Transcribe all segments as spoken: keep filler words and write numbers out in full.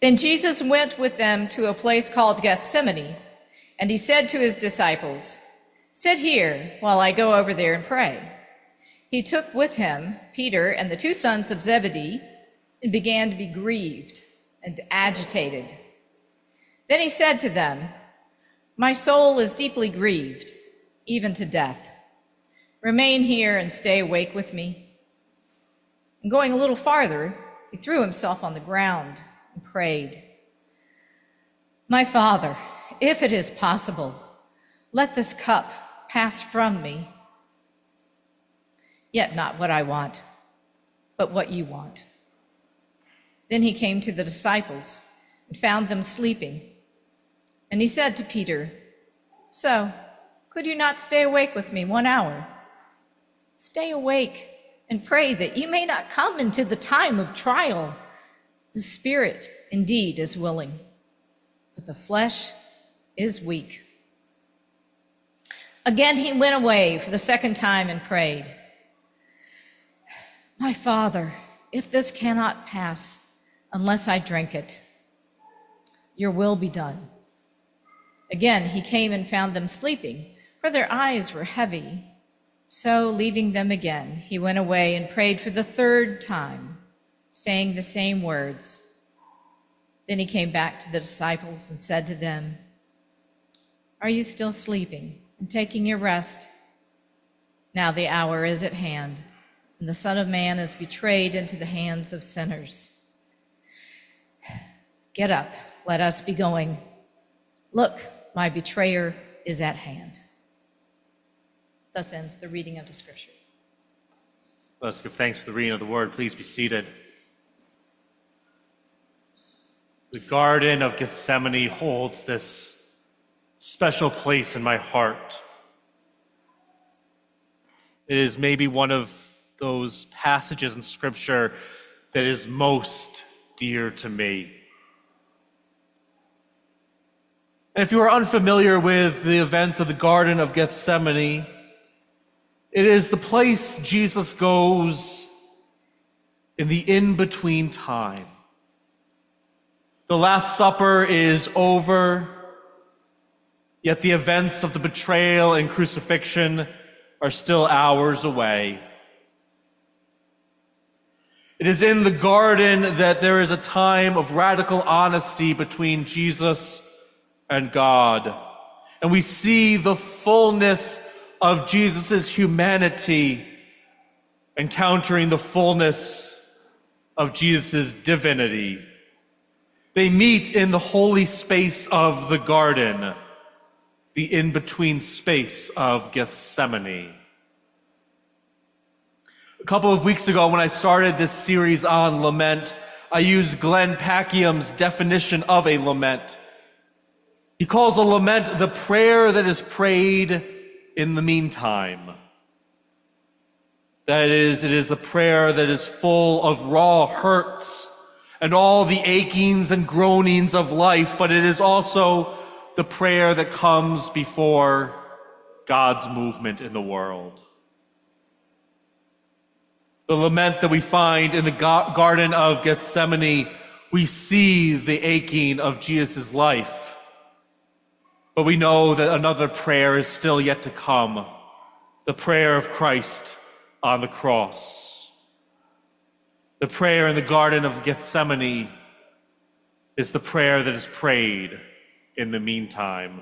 Then Jesus went with them to a place called Gethsemane, and he said to his disciples, "Sit here while I go over there and pray." He took with him Peter and the two sons of Zebedee and began to be grieved and agitated. Then he said to them, "My soul is deeply grieved, even to death. Remain here and stay awake with me." And going a little farther, he threw himself on the ground and prayed, "My Father, if it is possible, let this cup pass from me. Yet not what I want, but what you want." Then he came to the disciples and found them sleeping. And he said to Peter, "So, could you not stay awake with me one hour? Stay awake and pray that you may not come into the time of trial. The spirit indeed is willing, but the flesh is weak." Again he went away for the second time and prayed, "My Father, if this cannot pass unless I drink it, your will be done." Again he came and found them sleeping, for their eyes were heavy. So, leaving them again, he went away and prayed for the third time, saying the same words. Then he came back to the disciples and said to them, "Are you still sleeping and taking your rest? Now the hour is at hand, and the Son of Man is betrayed into the hands of sinners. Get up, let us be going. Look, my betrayer is at hand." Thus ends the reading of the scripture. Let us give thanks for the reading of the word. Please be seated. The Garden of Gethsemane holds this special place in my heart. It is maybe one of those passages in Scripture that is most dear to me. And if you are unfamiliar with the events of the Garden of Gethsemane, it is the place Jesus goes in the in-between time. The Last Supper is over, yet the events of the betrayal and crucifixion are still hours away. It is in the garden that there is a time of radical honesty between Jesus and God. And we see the fullness of Jesus' humanity encountering the fullness of Jesus' divinity. They meet in the holy space of the garden, the in-between space of Gethsemane. A couple of weeks ago, when I started this series on lament, I used Glenn Packiam's definition of a lament. He calls a lament the prayer that is prayed in the meantime. That is, it is a prayer that is full of raw hurts and all the achings and groanings of life, but it is also the prayer that comes before God's movement in the world. The lament that we find in the Garden of Gethsemane, we see the aching of Jesus' life. But we know that another prayer is still yet to come, the prayer of Christ on the cross. The prayer in the Garden of Gethsemane is the prayer that is prayed in the meantime.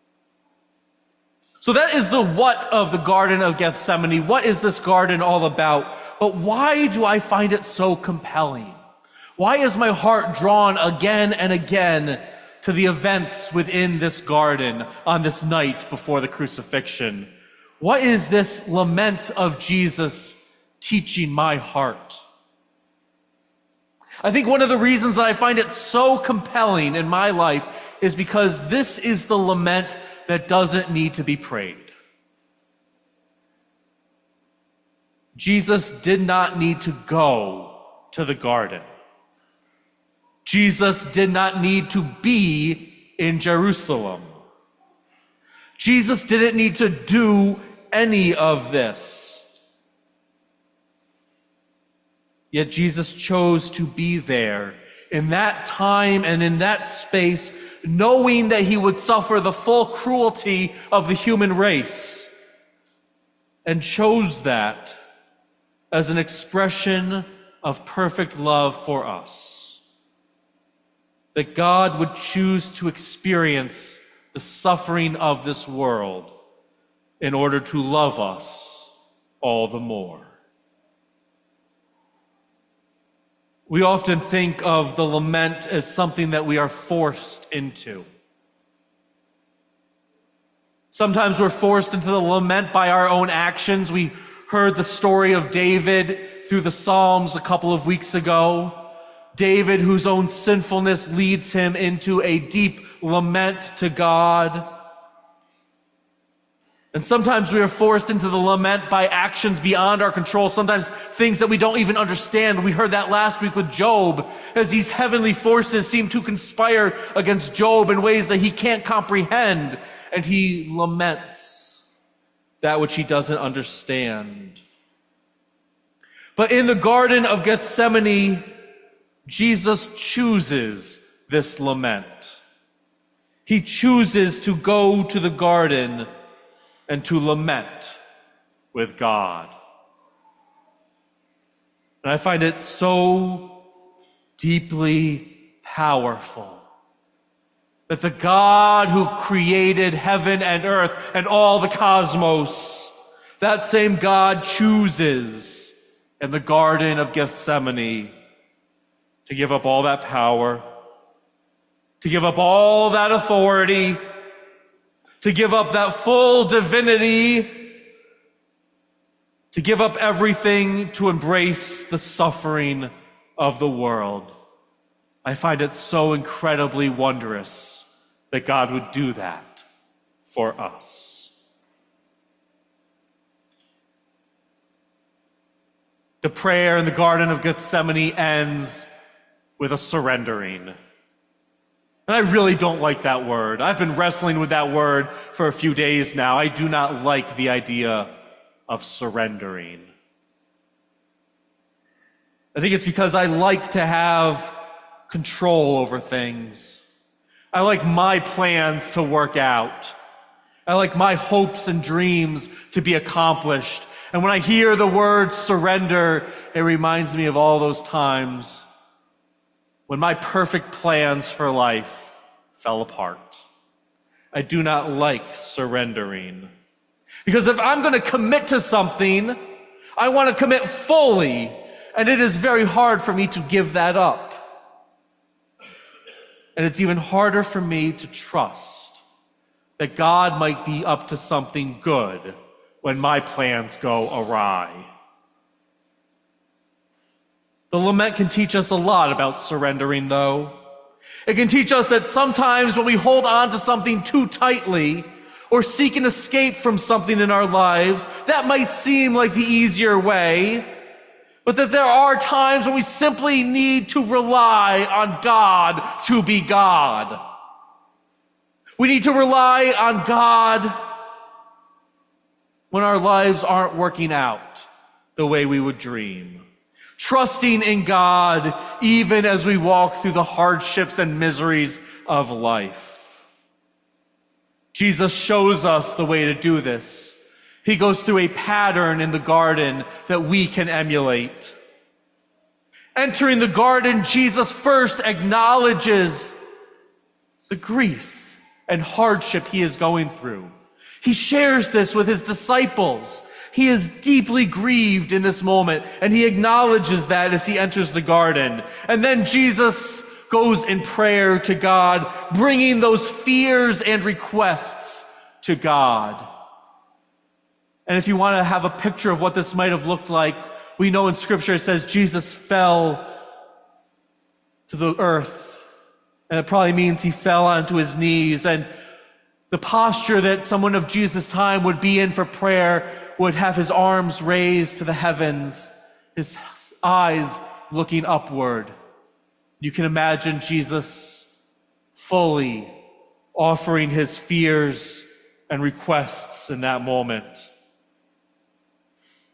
So that is the what of the Garden of Gethsemane. What is this garden all about? But why do I find it so compelling? Why is my heart drawn again and again to the events within this garden on this night before the crucifixion? What is this lament of Jesus teaching my heart? I think one of the reasons that I find it so compelling in my life is because this is the lament that doesn't need to be prayed. Jesus did not need to go to the garden. Jesus did not need to be in Jerusalem. Jesus didn't need to do any of this. Yet Jesus chose to be there in that time and in that space, knowing that he would suffer the full cruelty of the human race, and chose that as an expression of perfect love for us. That God would choose to experience the suffering of this world in order to love us all the more. We often think of the lament as something that we are forced into. Sometimes we're forced into the lament by our own actions. We heard the story of David through the Psalms a couple of weeks ago. David, whose own sinfulness leads him into a deep lament to God. And sometimes we are forced into the lament by actions beyond our control, sometimes things that we don't even understand. We heard that last week with Job, as these heavenly forces seem to conspire against Job in ways that he can't comprehend, and he laments that which he doesn't understand. But in the Garden of Gethsemane, Jesus chooses this lament. He chooses to go to the garden and to lament with God. And I find it so deeply powerful that the God who created heaven and earth and all the cosmos, that same God chooses in the Garden of Gethsemane to give up all that power, to give up all that authority, to give up that full divinity, to give up everything to embrace the suffering of the world. I find it so incredibly wondrous that God would do that for us. The prayer in the Garden of Gethsemane ends with a surrendering. And I really don't like that word. I've been wrestling with that word for a few days now. I do not like the idea of surrendering. I think it's because I like to have control over things. I like my plans to work out. I like my hopes and dreams to be accomplished. And when I hear the word surrender, it reminds me of all those times when my perfect plans for life fell apart. I do not like surrendering. Because if I'm going to commit to something, I want to commit fully, and it is very hard for me to give that up. And it's even harder for me to trust that God might be up to something good when my plans go awry. The lament can teach us a lot about surrendering, though. It can teach us that sometimes when we hold on to something too tightly or seek an escape from something in our lives, that might seem like the easier way, but that there are times when we simply need to rely on God to be God. We need to rely on God when our lives aren't working out the way we would dream. Trusting in God even as we walk through the hardships and miseries of life. Jesus shows us the way to do this. He goes through a pattern in the garden that we can emulate. Entering the garden, Jesus first acknowledges the grief and hardship he is going through. He shares this with his disciples. He is deeply grieved in this moment, and he acknowledges that as he enters the garden. And then Jesus goes in prayer to God, bringing those fears and requests to God. And if you want to have a picture of what this might have looked like, we know in Scripture it says Jesus fell to the earth. And it probably means he fell onto his knees. And the posture that someone of Jesus' time would be in for prayer would have his arms raised to the heavens, his eyes looking upward. You can imagine Jesus fully offering his fears and requests in that moment.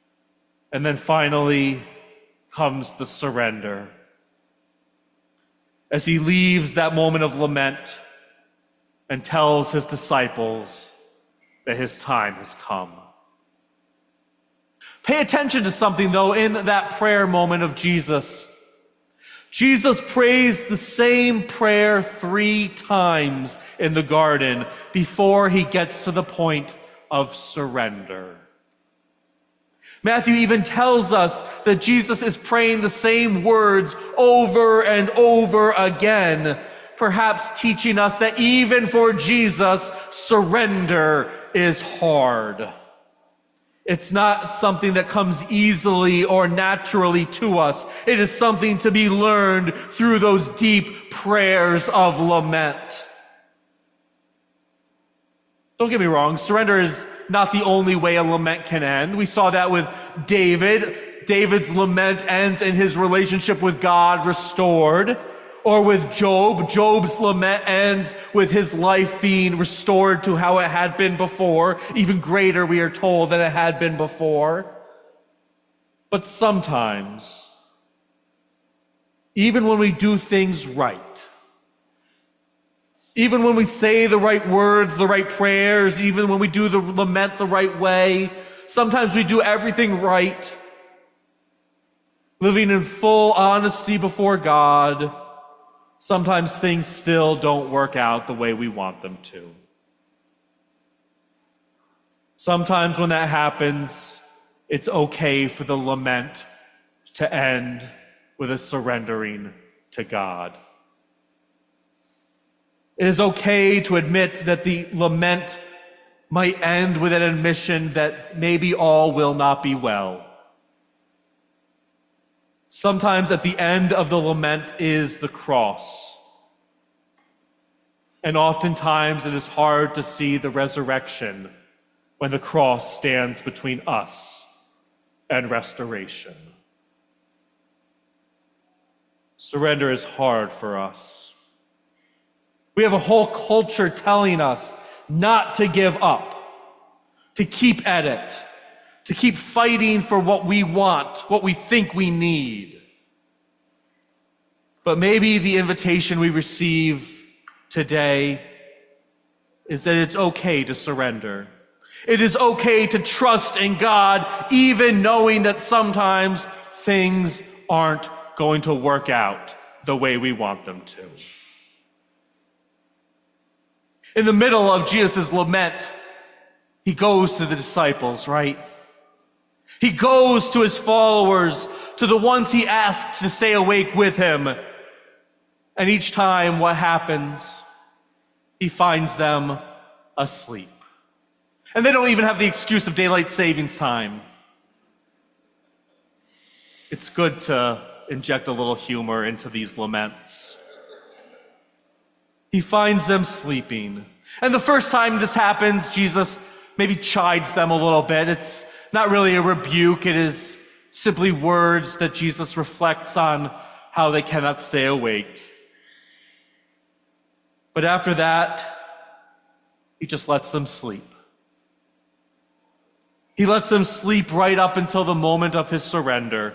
And then finally comes the surrender. as he leaves that moment of lament and tells his disciples that his time has come. Pay attention to something, though, in that prayer moment of Jesus. Jesus prays the same prayer three times in the garden before he gets to the point of surrender. Matthew even tells us that Jesus is praying the same words over and over again, perhaps teaching us that even for Jesus, surrender is hard. It's not something that comes easily or naturally to us. It is something to be learned through those deep prayers of lament. Don't get me wrong, surrender is not the only way a lament can end. We saw that with David. David's lament ends in his relationship with God restored. Or with Job, Job's lament ends with his life being restored to how it had been before, even greater, we are told, than it had been before. But sometimes, even when we do things right, even when we say the right words, the right prayers, even when we do the lament the right way, sometimes we do everything right, living in full honesty before God. Sometimes things still don't work out the way we want them to. Sometimes when that happens, it's okay for the lament to end with a surrendering to God. It is okay to admit that the lament might end with an admission that maybe all will not be well. Sometimes at the end of the lament is the cross. And oftentimes it is hard to see the resurrection when the cross stands between us and restoration. Surrender is hard for us. We have a whole culture telling us not to give up, to keep at it, to keep fighting for what we want, what we think we need. But maybe the invitation we receive today is that it's okay to surrender. It is okay to trust in God, even knowing that sometimes things aren't going to work out the way we want them to. In the middle of Jesus' lament, he goes to the disciples, right? He goes to his followers, to the ones he asked to stay awake with him. And each time, what happens? He finds them asleep. And they don't even have the excuse of daylight savings time. It's good to inject a little humor into these laments. He finds them sleeping. And the first time this happens, Jesus maybe chides them a little bit. It's not really a rebuke. It is simply words that Jesus reflects on how they cannot stay awake. But after that, he just lets them sleep. He lets them sleep right up until the moment of his surrender.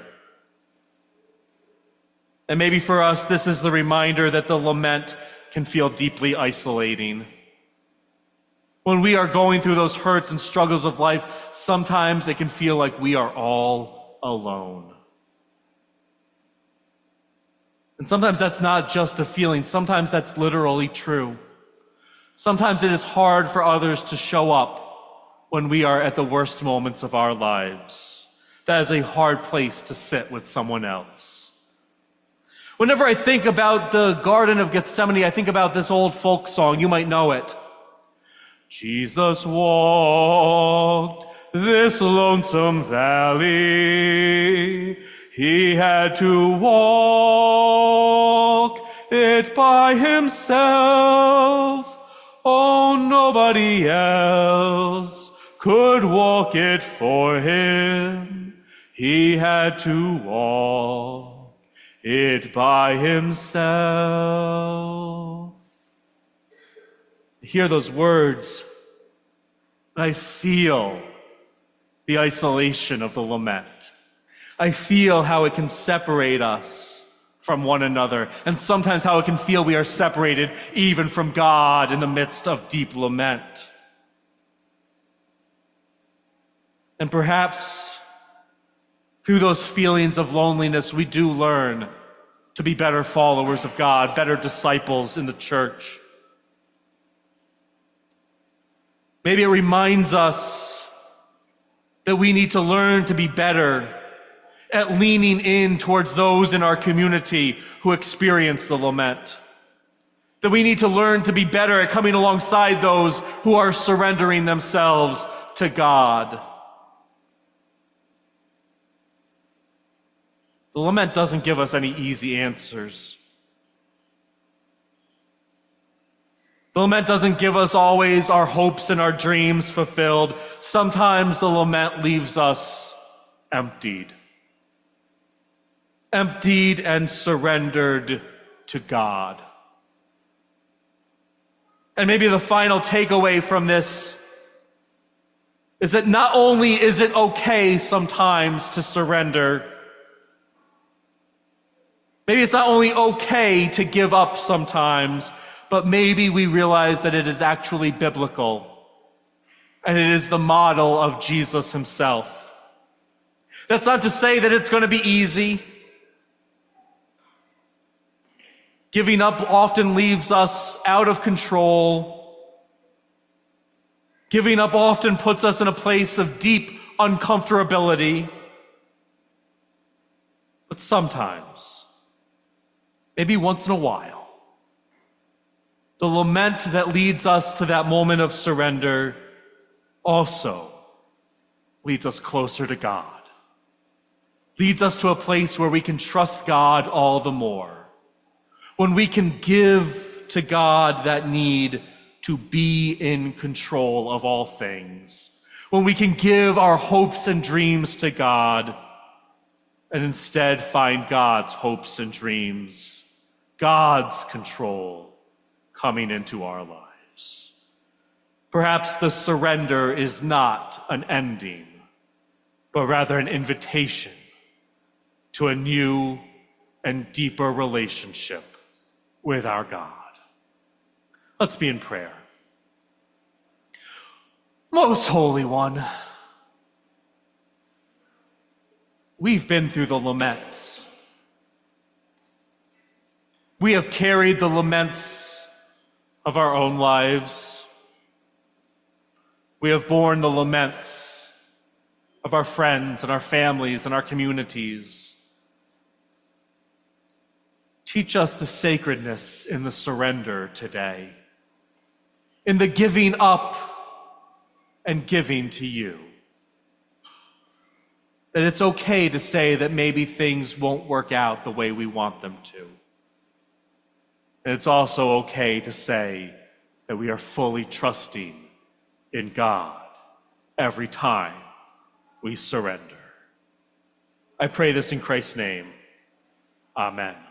And maybe for us, this is the reminder that the lament can feel deeply isolating. When we are going through those hurts and struggles of life, sometimes it can feel like we are all alone. And sometimes that's not just a feeling. Sometimes that's literally true. Sometimes it is hard for others to show up when we are at the worst moments of our lives. That is a hard place to sit with someone else. Whenever I think about the Garden of Gethsemane, I think about this old folk song. You might know it. Jesus walked this lonesome valley. He had to walk it by himself. Oh, nobody else could walk it for him. He had to walk it by himself. I hear those words, and I feel the isolation of the lament. I feel how it can separate us from one another, and sometimes how it can feel we are separated even from God in the midst of deep lament. And perhaps through those feelings of loneliness, we do learn to be better followers of God, better disciples in the church. Maybe it reminds us that we need to learn to be better at leaning in towards those in our community who experience the lament. That we need to learn to be better at coming alongside those who are surrendering themselves to God. The lament doesn't give us any easy answers. The lament doesn't give us always our hopes and our dreams fulfilled. Sometimes the lament leaves us emptied. Emptied and surrendered to God. And maybe the final takeaway from this is that not only is it okay sometimes to surrender, maybe it's not only okay to give up sometimes, but maybe we realize that it is actually biblical, and it is the model of Jesus himself. That's not to say that it's going to be easy. Giving up often leaves us out of control. Giving up often puts us in a place of deep uncomfortability. But sometimes, maybe once in a while, the lament that leads us to that moment of surrender also leads us closer to God, leads us to a place where we can trust God all the more, when we can give to God that need to be in control of all things, when we can give our hopes and dreams to God and instead find God's hopes and dreams, God's control coming into our lives. Perhaps the surrender is not an ending, but rather an invitation to a new and deeper relationship with our God. Let's be in prayer. Most Holy One, we've been through the laments. We have carried the laments of our own lives. We have borne the laments of our friends and our families and our communities. Teach us the sacredness in the surrender today, in the giving up and giving to you. That it's okay to say that maybe things won't work out the way we want them to. And it's also okay to say that we are fully trusting in God every time we surrender. I pray this in Christ's name. Amen.